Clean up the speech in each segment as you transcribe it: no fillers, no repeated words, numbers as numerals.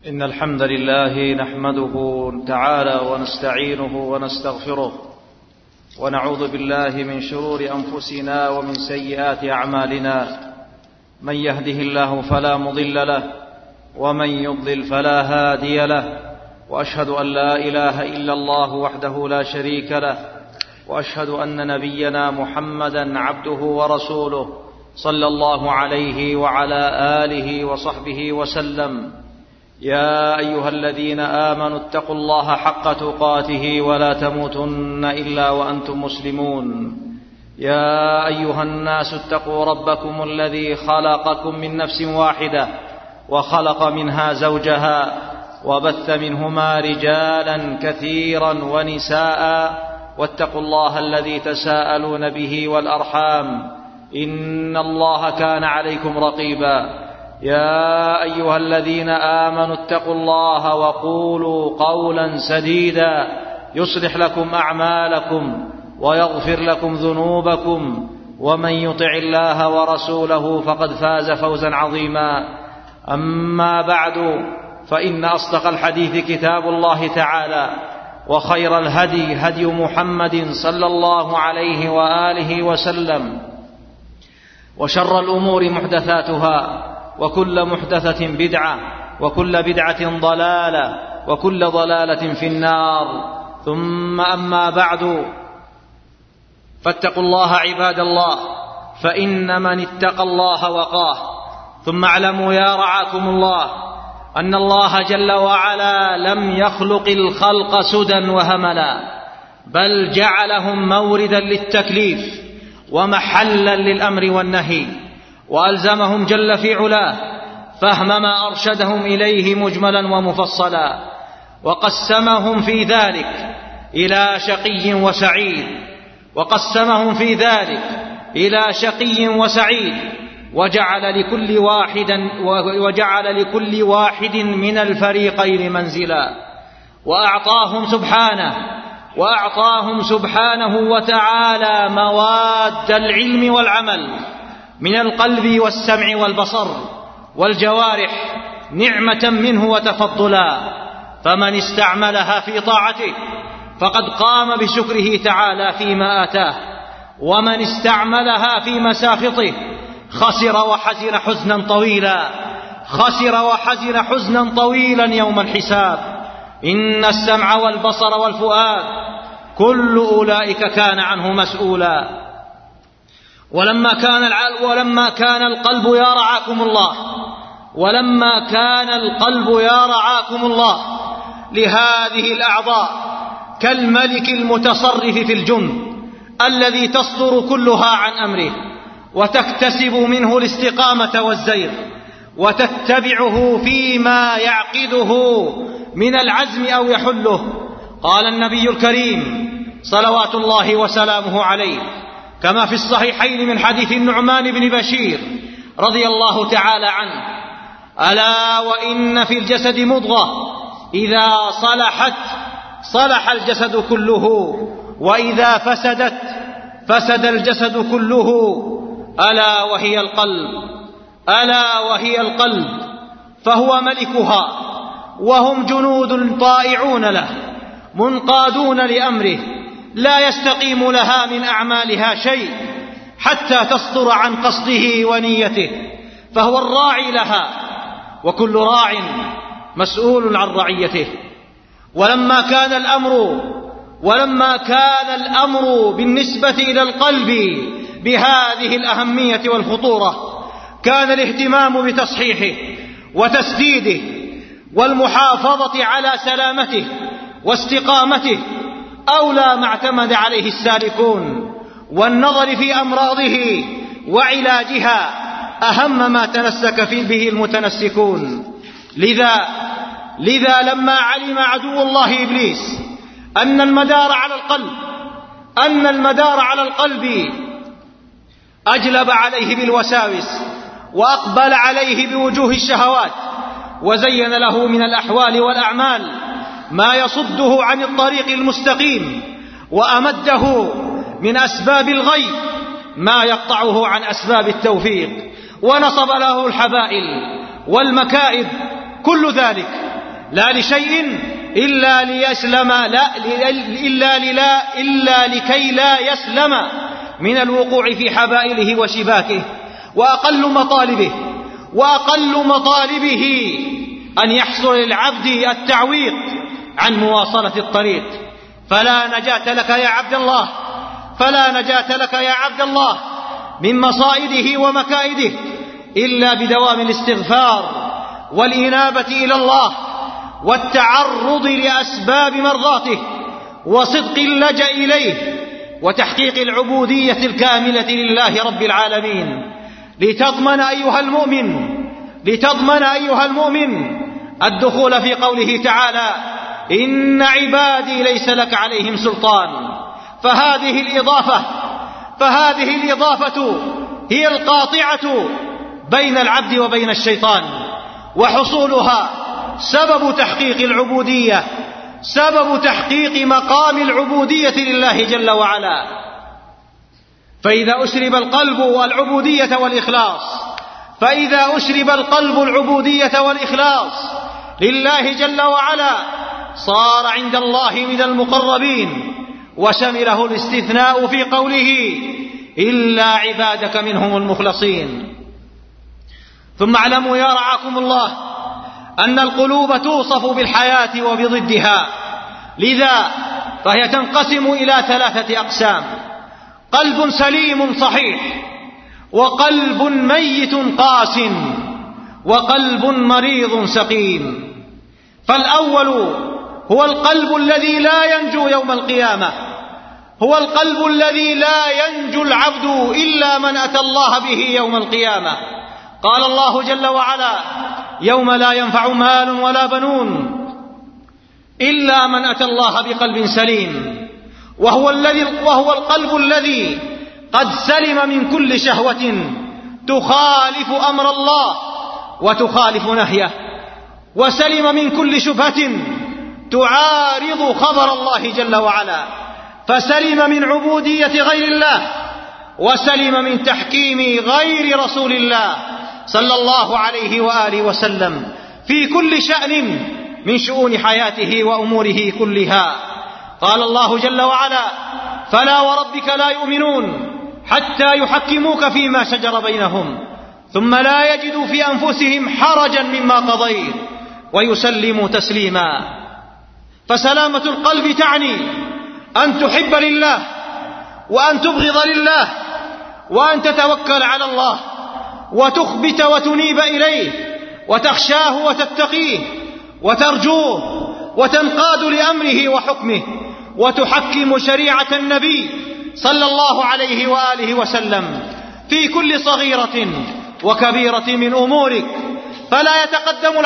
إن الحمد لله نحمده تعالى ونستعينه ونستغفره ونعوذ بالله من شرور أنفسنا ومن سيئات أعمالنا. من يهده الله فلا مضل له ومن يضلل فلا هادي له، وأشهد أن لا إله إلا الله وحده لا شريك له، وأشهد أن نبينا محمدا عبده ورسوله صلى الله عليه وعلى آله وصحبه وسلم. يا أيها الذين آمنوا اتقوا الله حق تقاته ولا تموتن إلا وأنتم مسلمون. يا أيها الناس اتقوا ربكم الذي خلقكم من نفس واحدة وخلق منها زوجها وبث منهما رجالا كثيرا ونساء، واتقوا الله الذي تساءلون به والأرحام إن الله كان عليكم رقيبا. يا أيها الذين آمنوا اتقوا الله وقولوا قولا سديدا يصلح لكم أعمالكم ويغفر لكم ذنوبكم، ومن يطع الله ورسوله فقد فاز فوزا عظيما. أما بعد، فإن أصدق الحديث كتاب الله تعالى، وخير الهدي هدي محمد صلى الله عليه وآله وسلم، وشر الأمور محدثاتها، وكل محدثة بدعة، وكل بدعة ضلالة، وكل ضلالة في النار. ثم أما بعد، فاتقوا الله عباد الله، فإن من اتقى الله وقاه. ثم اعلموا يا رعاكم الله أن الله جل وعلا لم يخلق الخلق سدى وهملا، بل جعلهم موردا للتكليف ومحلا للأمر والنهي، وألزمهم جل في علاه فهم ما أرشدهم إليه مجملا ومفصلا، وقسمهم في ذلك إلى شقي وسعيد، وجعل لكل واحد من الفريقين منزلا، وأعطاهم سبحانه وتعالى مواد العلم والعمل من القلب والسمع والبصر والجوارح نعمة منه وتفضلا، فمن استعملها في طاعته فقد قام بشكره تعالى فيما آتاه، ومن استعملها في مساخطه خسر وحزن حزنا طويلا يوم الحساب. إن السمع والبصر والفؤاد كل أولئك كان عنه مسؤولا. ولما كان القلب يا رعاكم الله لهذه الأعضاء كالملك المتصرف في الجند الذي تصدر كلها عن أمره، وتكتسب منه الاستقامة والزيغ، وتتبعه فيما يعقده من العزم أو يحله. قال النبي الكريم صلوات الله وسلامه عليه كما في الصحيحين من حديث النعمان بن بشير رضي الله تعالى عنه: ألا وإن في الجسد مضغة إذا صلحت صلح الجسد كله، وإذا فسدت فسد الجسد كله، ألا وهي القلب، فهو ملكها، وهم جنود طائعون له منقادون لأمره، لا يستقيم لها من أعمالها شيء حتى تصدر عن قصده ونيته، فهو الراعي لها، وكل راع مسؤول عن رعيته. ولما كان الأمر بالنسبة إلى القلب بهذه الأهمية والخطورة، كان الاهتمام بتصحيحه وتسديده والمحافظة على سلامته واستقامته أولى ما اعتمد عليه السالكون، والنظر في أمراضه وعلاجها أهم ما تمسك به المتنسكون. لذا لما علم عدو الله إبليس أن المدار على القلب أجلب عليه بالوساوس، وأقبل عليه بوجوه الشهوات، وزين له من الأحوال والأعمال ما يصده عن الطريق المستقيم، وأمده من أسباب الغي ما يقطعه عن أسباب التوفيق، ونصب له الحبائل والمكائد، كل ذلك لا لشيء إلا ليسلم إلا لكي لا يسلم من الوقوع في حبائله وشباكه. وأقل مطالبه أن يحصل للعبد التعويق عن مواصلة الطريق. فلا نجاة لك يا عبد الله من مصائده ومكائده إلا بدوام الاستغفار والإنابة إلى الله والتعرض لأسباب مرضاته وصدق اللجأ إليه وتحقيق العبودية الكاملة لله رب العالمين، لتضمن أيها المؤمن الدخول في قوله تعالى: إن عبادي ليس لك عليهم سلطان. فهذه الإضافة هي القاطعة بين العبد وبين الشيطان، وحصولها سبب تحقيق مقام العبودية لله جل وعلا. فإذا أشرب القلب العبودية والإخلاص لله جل وعلا صار عند الله من المقربين، وشمله الاستثناء في قوله: إلا عبادك منهم المخلصين. ثم اعلموا يا رعاكم الله أن القلوب توصف بالحياة وبضدها، لذا فهي تنقسم إلى 3 أقسام: قلب سليم صحيح، وقلب ميت قاس، وقلب مريض سقيم. فالأول هو القلب الذي لا ينجو يوم القيامة، هو القلب الذي لا ينجو العبد إلا من أتى الله به يوم القيامة. قال الله جل وعلا: يوم لا ينفع مال ولا بنون إلا من أتى الله بقلب سليم، وهو القلب الذي قد سلم من كل شهوة تخالف أمر الله وتخالف نهيه، وسلم من كل شبهة تعارض خبر الله جل وعلا، فسلم من عبودية غير الله، وسلم من تحكيم غير رسول الله صلى الله عليه وآله وسلم في كل شأن من شؤون حياته وأموره كلها. قال الله جل وعلا: فلا وربك لا يؤمنون حتى يحكموك فيما شجر بينهم ثم لا يجدوا في أنفسهم حرجا مما قضيت ويسلموا تسليما. فسلامة القلب تعني أن تحب لله، وأن تبغض لله، وأن تتوكل على الله، وتخبت وتنيب إليه، وتخشاه وتتقيه، وترجوه، وتنقاد لأمره وحكمه، وتحكم شريعة النبي صلى الله عليه وآله وسلم في كل صغيرة وكبيرة من أمورك. فلا يتقدم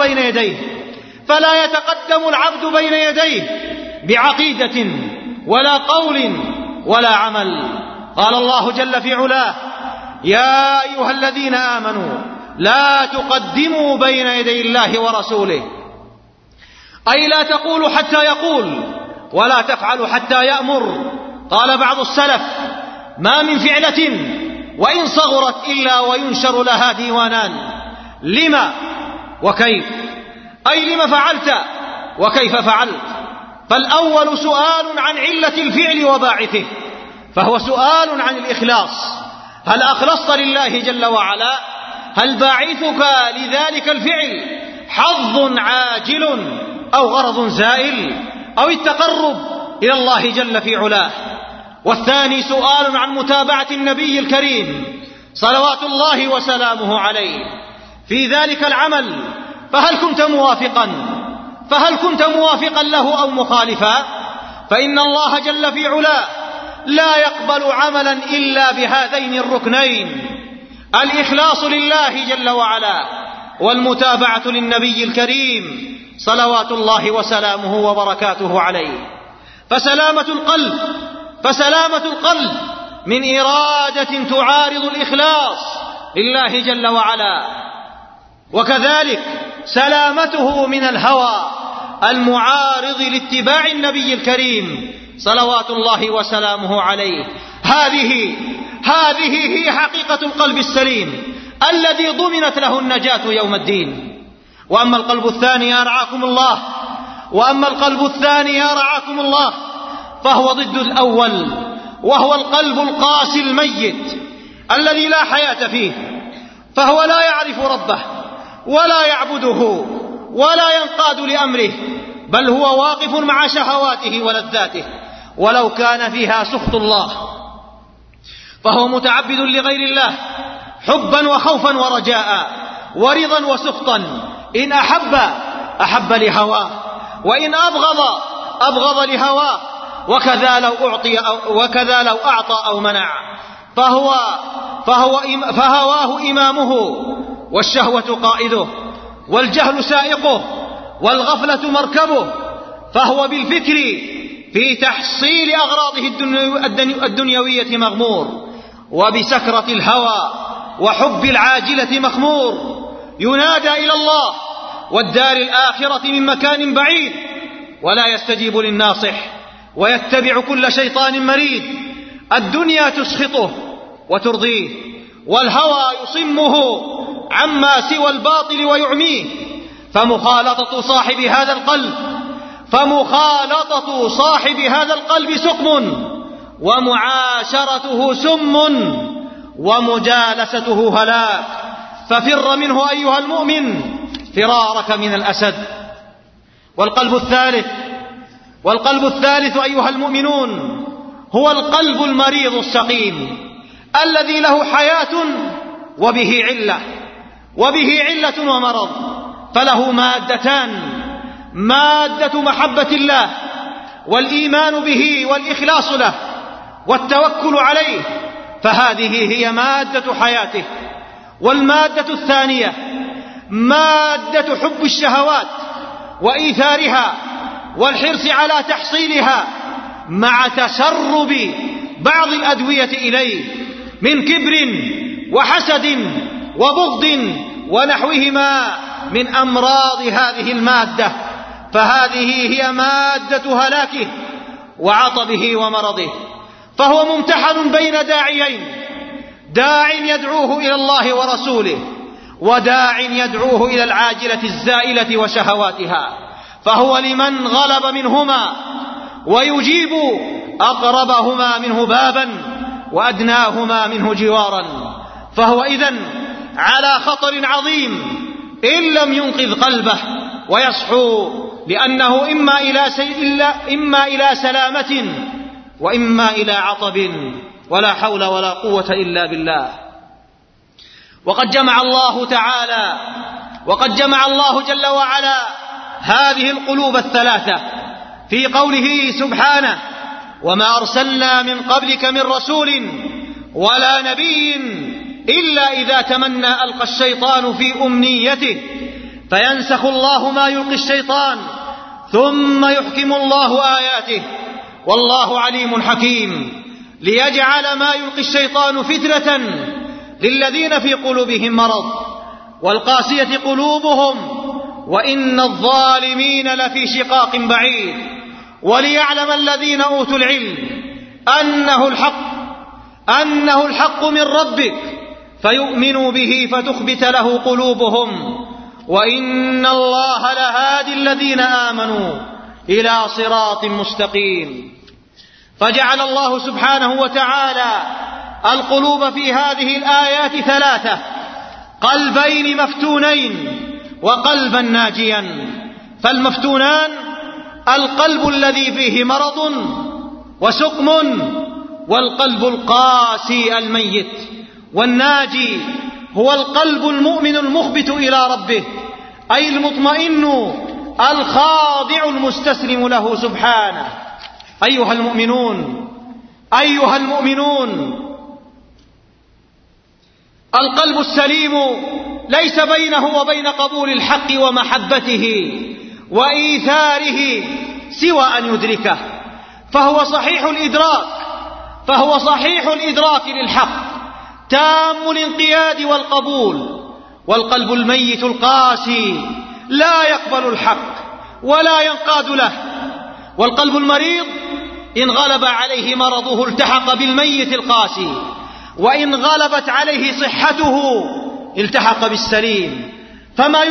العبد بين يديه بعقيدة ولا قول ولا عمل. قال الله جل في علاه: يا أيها الذين آمنوا لا تقدموا بين يدي الله ورسوله، أي لا تقولوا حتى يقول، ولا تفعلوا حتى يأمر. قال بعض السلف: ما من فعلة وإن صغرت إلا وينشر لها ديوانان، لما وكيف، أي لما فعلت وكيف فعلت. فالأول سؤال عن علة الفعل وباعثه، فهو سؤال عن الإخلاص: هل أخلصت لله جل وعلا؟ هل باعثك لذلك الفعل حظ عاجل أو غرض زائل أو التقرب إلى الله جل في علاه؟ والثاني سؤال عن متابعة النبي الكريم صلوات الله وسلامه عليه في ذلك العمل، فهل كنت موافقا له أو مخالفا؟ فإن الله جل في علاه لا يقبل عملا إلا بهذين الركنين: الإخلاص لله جل وعلا، والمتابعة للنبي الكريم صلوات الله وسلامه وبركاته عليه. فسلامة القلب من إرادة تعارض الإخلاص لله جل وعلا، وكذلك سلامته من الهوى المعارض لاتباع النبي الكريم صلوات الله وسلامه عليه. هذه هي حقيقة القلب السليم الذي ضمنت له النجاة يوم الدين. وأما القلب الثاني يا رعاكم الله، وأما القلب الثاني يا رعاكم الله فهو ضد الأول، وهو القلب القاسي الميت الذي لا حياة فيه، فهو لا يعرف ربه ولا يعبده ولا ينقاد لأمره، بل هو واقف مع شهواته ولذاته ولو كان فيها سخط الله، فهو متعبد لغير الله حبا وخوفا ورجاء ورضا وسخطا، إن أحب لهواه، وإن أبغض لهواه، وكذا لو أعطى أو منع، فهواه إمامه، والشهوة قائده، والجهل سائقه، والغفلة مركبه، فهو بالفكر في تحصيل أغراضه الدنيوية مغمور، وبسكرة الهوى وحب العاجلة مخمور، ينادى إلى الله والدار الآخرة من مكان بعيد، ولا يستجيب للناصح، ويتبع كل شيطان مريد. الدنيا تسخطه وترضيه، والهوى يصمه عما سوى الباطل ويعميه، فمخالطة صاحب هذا القلب سقم، ومعاشرته سم، ومجالسته هلاك، ففر منه أيها المؤمن فرارك من الأسد. والقلب الثالث أيها المؤمنون هو القلب المريض السقيم الذي له حياة وبه علة ومرض، فله مادتان: مادة محبة الله والإيمان به والإخلاص له والتوكل عليه، فهذه هي مادة حياته. والمادة الثانية مادة حب الشهوات وإيثارها والحرص على تحصيلها، مع تسرب بعض الأدوية إليه من كبر وحسد وبغض ونحوهما من أمراض هذه المادة، فهذه هي مادة هلاكه وعطبه ومرضه. فهو ممتحن بين داعيين: داع يدعوه إلى الله ورسوله، وداع يدعوه إلى العاجلة الزائلة وشهواتها، فهو لمن غلب منهما ويجيب أقربهما منه بابا وأدناهما منه جوارا، فهو إذن على خطر عظيم إن لم ينقذ قلبه ويصحو، لأنه إما إلى سلامة وإما إلى عطب، ولا حول ولا قوة إلا بالله. وقد جمع الله جل وعلا هذه القلوب الثلاثة في قوله سبحانه: وما أرسلنا من قبلك من رسول ولا نبي إلا إذا تمنى ألقى الشيطان في أمنيته فينسخ الله ما يلقي الشيطان ثم يحكم الله آياته والله عليم حكيم، ليجعل ما يلقي الشيطان فتنة للذين في قلوبهم مرض والقاسية قلوبهم وإن الظالمين لفي شقاق بعيد، وليعلم الذين أوتوا العلم أنه الحق من ربك فيؤمنوا به فتخبت له قلوبهم، وإن الله لهادي الذين آمنوا إلى صراط مستقيم. فجعل الله سبحانه وتعالى القلوب في هذه الآيات ثلاثة: قلبين مفتونين وقلبا ناجيا. فالمفتونان القلب الذي فيه مرض وسقم، والقلب القاسي الميت. والناجي هو القلب المؤمن المخبت إلى ربه، أي المطمئن الخاضع المستسلم له سبحانه. أيها المؤمنون، القلب السليم ليس بينه وبين قبول الحق ومحبته وإيثاره سوى أن يدركه، فهو صحيح الإدراك للحق، تام الانقياد والقبول. والقلب الميت القاسي لا يقبل الحق ولا ينقاد له. والقلب المريض إن غلب عليه مرضه التحق بالميت القاسي، وإن غلبت عليه صحته التحق بالسليم. فما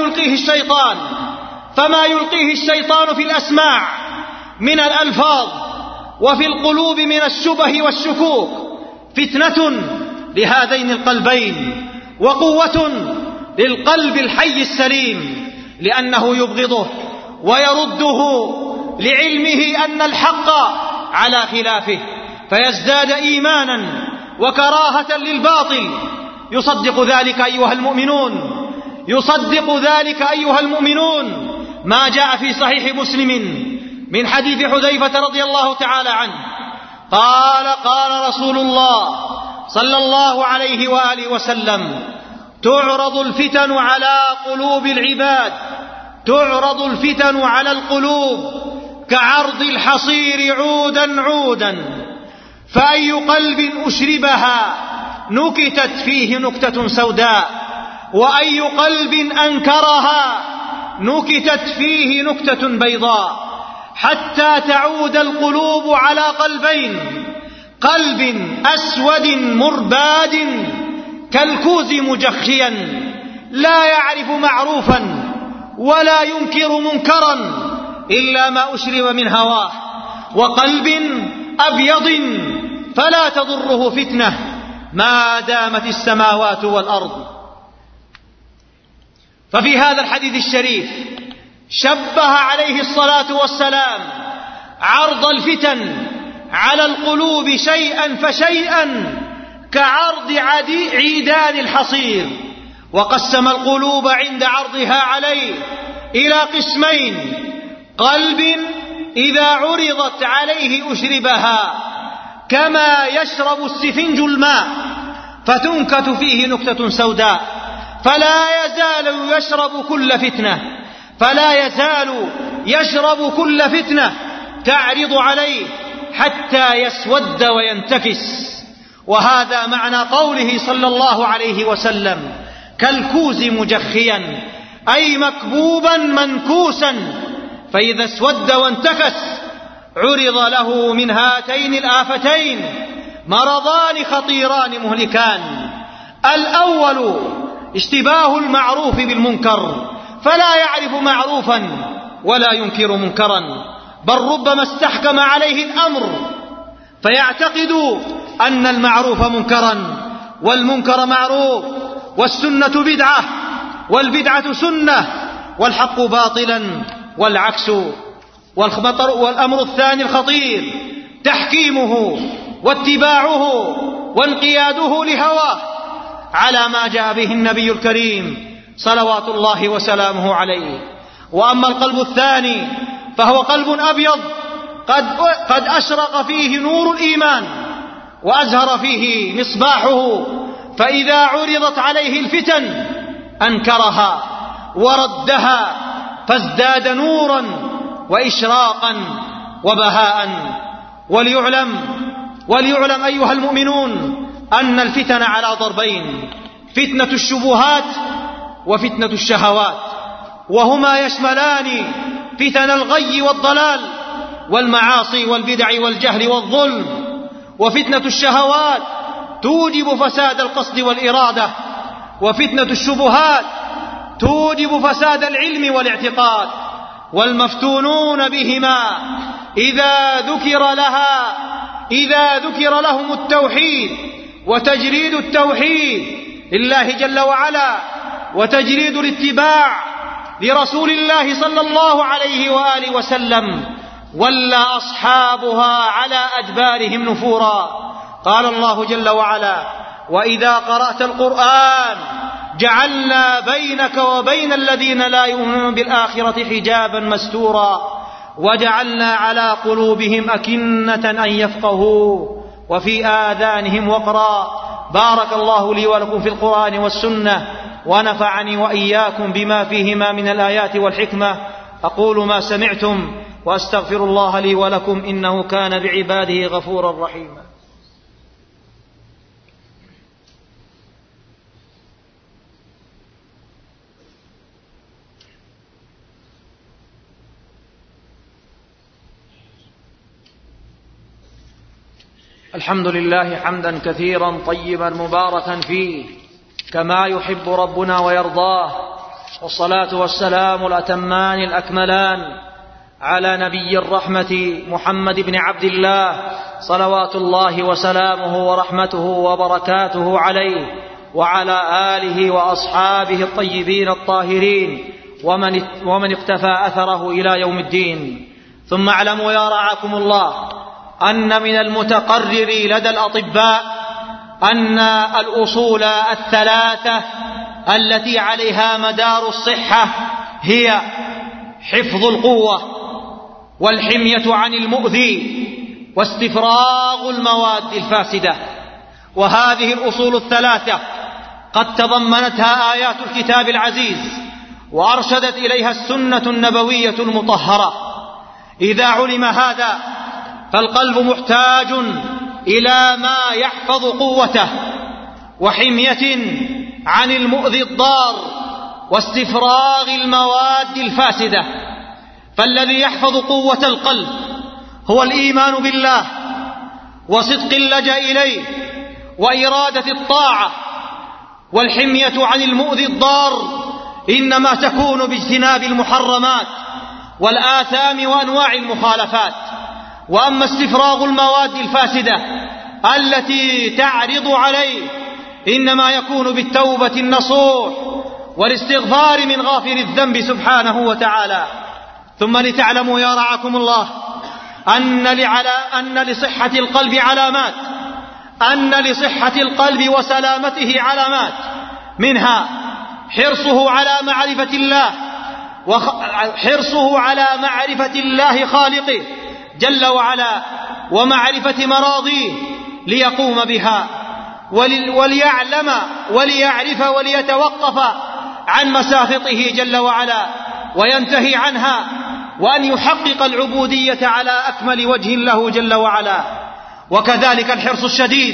يلقيه الشيطان في الأسماع من الألفاظ وفي القلوب من الشبه والشكوك فتنة لهذين القلبين وقوة للقلب الحي السليم، لأنه يبغضه ويرده لعلمه أن الحق على خلافه، فيزداد إيمانا وكراهة للباطل. يصدق ذلك أيها المؤمنون ما جاء في صحيح مسلم من حديث حذيفة رضي الله تعالى عنه قال رسول الله صلى الله عليه وآله وسلم: تعرض الفتن على القلوب كعرض الحصير عودا، فأي قلب أشربها نكتت فيه نكتة سوداء، وأي قلب أنكرها نكتت فيه نكتة بيضاء، حتى تعود القلوب على قلبين: قلب أسود مرباد كالكوز مجخيا لا يعرف معروفا ولا ينكر منكرا إلا ما أشرب من هواه، وقلب أبيض فلا تضره فتنة ما دامت السماوات والأرض. ففي هذا الحديث الشريف شبه عليه الصلاة والسلام عرض الفتن على القلوب شيئا فشيئا كعرض عيدان الحصير، وقسم القلوب عند عرضها عليه إلى قسمين: قلب إذا عرضت عليه أشربها كما يشرب السفنج الماء فتنكت فيه نكتة سوداء، فلا يزال يشرب كل فتنة تعرض عليه حتى يسود وينتكس. وهذا معنى قوله صلى الله عليه وسلم: كالكوز مجخيا، أي مكبوبا منكوسا، فإذا اسود وانتكس عرض له من هاتين الآفتين مرضان خطيران مهلكان: الأول اشتباه المعروف بالمنكر، فلا يعرف معروفا ولا ينكر منكرا، بل ربما استحكم عليه الأمر فيعتقد أن المعروف منكرا والمنكر معروف، والسنة بدعة والبدعة سنة، والحق باطلا والعكس. والأمر الثاني الخطير تحكيمه واتباعه وانقياده لهواه على ما جاء به النبي الكريم صلوات الله وسلامه عليه. وأما القلب الثاني فهو قلب أبيض قد أشرق فيه نور الإيمان وأزهر فيه مصباحه، فإذا عرضت عليه الفتن أنكرها وردها فازداد نورا وإشراقا وبهاء. وليعلم أيها المؤمنون أن الفتن على ضربين: فتنة الشبهات وفتنة الشهوات، وهما يشملان فتن الغي والضلال والمعاصي والبدع والجهل والظلم. وفتنة الشهوات توجب فساد القصد والإرادة، وفتنة الشبهات توجب فساد العلم والاعتقاد. والمفتونون بهما إذا ذكر لهم التوحيد وتجريد التوحيد لله جل وعلا وتجريد الاتباع لرسول الله صلى الله عليه وآله وسلم ولى أصحابها على أدبارهم نفورا. قال الله جل وعلا: وإذا قرأت القرآن جعلنا بينك وبين الذين لا يؤمنون بالآخرة حجابا مستورا وجعلنا على قلوبهم أكنة أن يفقهوا وفي آذانهم وقرا. بارك الله لي ولكم في القرآن والسنة، ونفعني وإياكم بما فيهما من الآيات والحكمة. أقول ما سمعتم وأستغفر الله لي ولكم إنه كان بعباده غفورا رحيما. الحمد لله حمدا كثيرا طيبا مباركا فيه كما يحب ربنا ويرضاه، والصلاة والسلام الأتمان الأكملان على نبي الرحمة محمد بن عبد الله صلوات الله وسلامه ورحمته وبركاته عليه وعلى آله وأصحابه الطيبين الطاهرين ومن اقتفى أثره إلى يوم الدين. ثم اعلموا يا رعاكم الله أن من المتقرر لدى الأطباء أن الأصول الثلاثة التي عليها مدار الصحة هي حفظ القوة والحمية عن المؤذي واستفراغ المواد الفاسدة. وهذه الأصول الثلاثة قد تضمنتها آيات الكتاب العزيز وأرشدت إليها السنة النبوية المطهرة. إذا علم هذا فالقلب محتاج إلى ما يحفظ قوته وحمية عن المؤذي الضار واستفراغ المواد الفاسدة. فالذي يحفظ قوة القلب هو الإيمان بالله وصدق اللجأ إليه وإرادة الطاعة. والحمية عن المؤذي الضار إنما تكون باجتناب المحرمات والآثام وأنواع المخالفات. وأما استفراغ المواد الفاسدة التي تعرض عليه إنما يكون بالتوبة النصوح والاستغفار من غافر الذنب سبحانه وتعالى. ثم لتعلموا يا رعاكم الله أن لصحة القلب علامات، أن لصحة القلب وسلامته علامات، منها حرصه على معرفة الله خالقه جل وعلا ومعرفة مراضيه ليقوم بها وليعلم وليعرف وليتوقف عن مساخطه جل وعلا وينتهي عنها، وأن يحقق العبودية على أكمل وجه له جل وعلا. وكذلك الحرص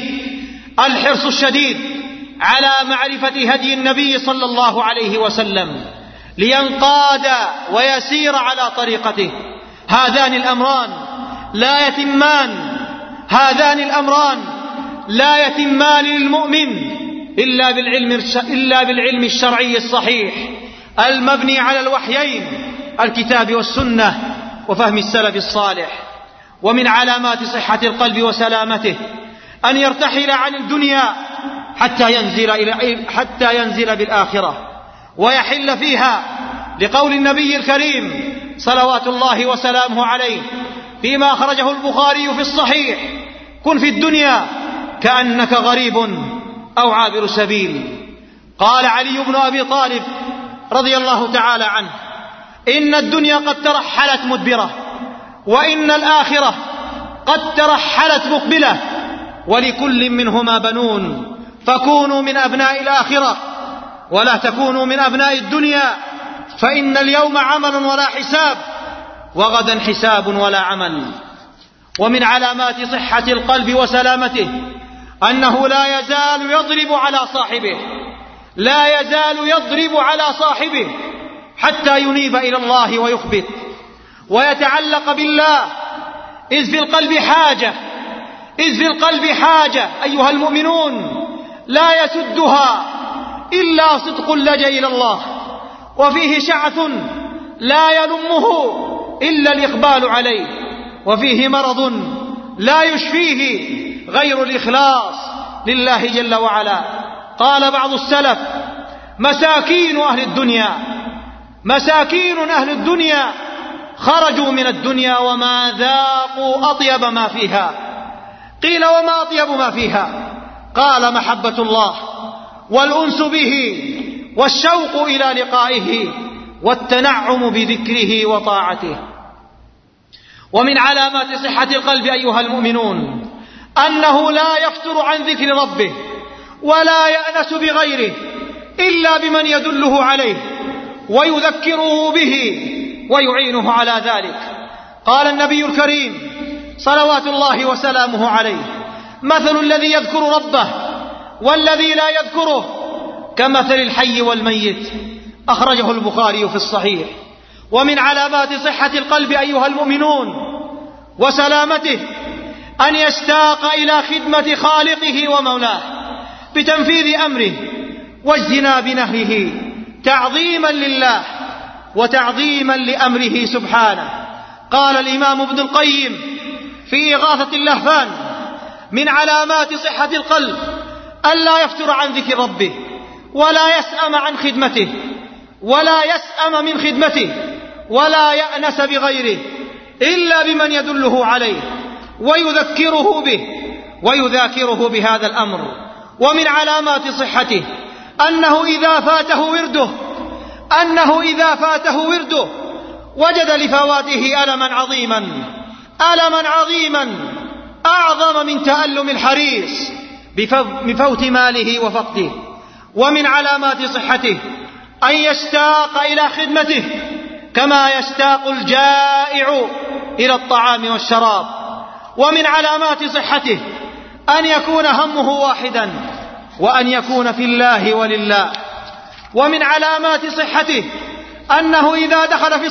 الشديد على معرفة هدي النبي صلى الله عليه وسلم لينقاد ويسير على طريقته. هذان الأمران لا يتمان للمؤمن إلا بالعلم الشرعي الصحيح المبني على الوحيين الكتاب والسنة وفهم السلف الصالح. ومن علامات صحة القلب وسلامته أن يرتحل عن الدنيا حتى ينزل بالآخرة ويحل فيها، لقول النبي الكريم صلوات الله وسلامه عليه فيما أخرجه البخاري في الصحيح: كن في الدنيا كأنك غريب أو عابر سبيل. قال علي بن أبي طالب رضي الله تعالى عنه: إن الدنيا قد ترحلت مدبرة، وإن الآخرة قد ترحلت مقبلة، ولكل منهما بنون، فكونوا من أبناء الآخرة ولا تكونوا من أبناء الدنيا، فإن اليوم عمل ولا حساب، وغدا حساب ولا عمل. ومن علامات صحة القلب وسلامته أنه لا يزال يضرب على صاحبه حتى ينيب إلى الله ويخبت ويتعلق بالله، إذ في القلب حاجة أيها المؤمنون لا يسدها إلا صدق اللجأ إلى الله، وفيه شعث لا يلمه إلا الإقبال عليه، وفيه مرض لا يشفيه غير الإخلاص لله جل وعلا. قال بعض السلف: مساكين أهل الدنيا خرجوا من الدنيا وما ذاقوا أطيب ما فيها. قيل: وما أطيب ما فيها؟ قال: محبة الله والأنس به والشوق إلى لقائه والتنعم بذكره وطاعته. ومن علامات صحة القلب أيها المؤمنون أنه لا يفتر عن ذكر ربه ولا يأنس بغيره إلا بمن يدله عليه ويذكره به ويعينه على ذلك. قال النبي الكريم صلوات الله وسلامه عليه: مثل الذي يذكر ربه والذي لا يذكره كمثل الحي والميت. أخرجه البخاري في الصحيح. ومن علامات صحة القلب أيها المؤمنون وسلامته أن يشتاق إلى خدمة خالقه ومولاه بتنفيذ أمره واجتناب نهيه تعظيما لله وتعظيما لأمره سبحانه. قال الإمام ابن القيم في إغاثة اللهفان: من علامات صحة القلب ألا يفتر عن ذكر ربه، ولا يسأم عن خدمته، ولا يسأم من خدمته، ولا يأنس بغيره إلا بمن يدله عليه ويذكره به ويذاكره بهذا الأمر. ومن علامات صحته أنه إذا فاته ورده وجد لفواته ألما عظيما أعظم من تألم الحريص بفوت ماله وفقده. ومن علامات صحته أن يشتاق إلى خدمته كما يشتاق الجائع إلى الطعام والشراب. ومن علامات صحته أن يكون همه واحدا وأن يكون في الله ولله. ومن علامات صحته أنه إذا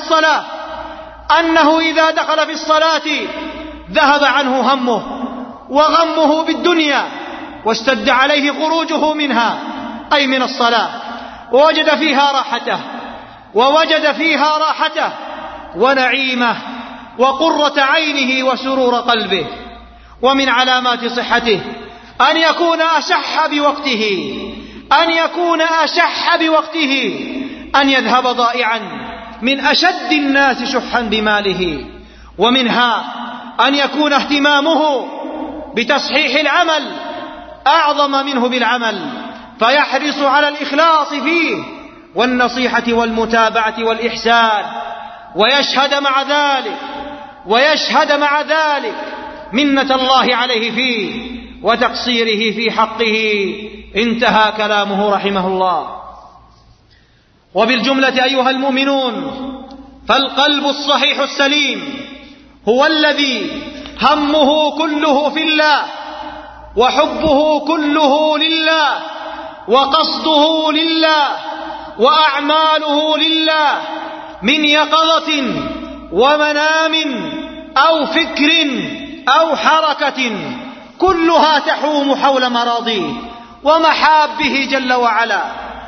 دخل في الصلاة ذهب عنه همه وغمه بالدنيا واشتد عليه خروجه منها، أي من الصلاة، ووجد فيها راحته ونعيمه وقرة عينه وسرور قلبه. ومن علامات صحته أن يكون أشح بوقته، أن يذهب ضائعا من أشد الناس شحا بماله. ومنها أن يكون اهتمامه بتصحيح العمل أعظم منه بالعمل، فيحرص على الإخلاص فيه والنصيحة والمتابعة والإحسان، ويشهد مع ذلك منة الله عليه فيه وتقصيره في حقه. انتهى كلامه رحمه الله. وبالجملة أيها المؤمنون، فالقلب الصحيح السليم هو الذي همه كله في الله، وحبه كله لله، وقصده لله، وأعماله لله، من يقظة ومنام أو فكر أو حركة، كلها تحوم حول مراضيه ومحابه جل وعلا،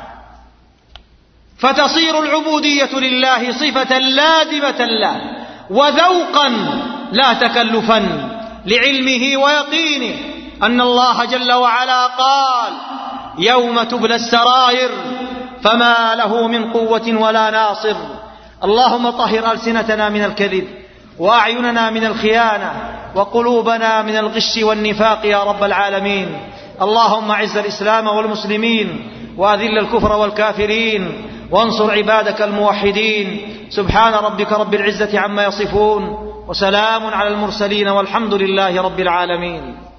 فتصير العبودية لله صفة لازمة له وذوقا لا تكلفا، لعلمه ويقينه أن الله جل وعلا قال: يوم تبلى السرائر فما له من قوة ولا ناصر. اللهم طهر ألسنتنا من الكذب، وأعيننا من الخيانة، وقلوبنا من الغش والنفاق يا رب العالمين. اللهم أعز الإسلام والمسلمين، وأذل الكفر والكافرين، وانصر عبادك الموحدين. سبحان ربك رب العزة عما يصفون، وسلام على المرسلين، والحمد لله رب العالمين.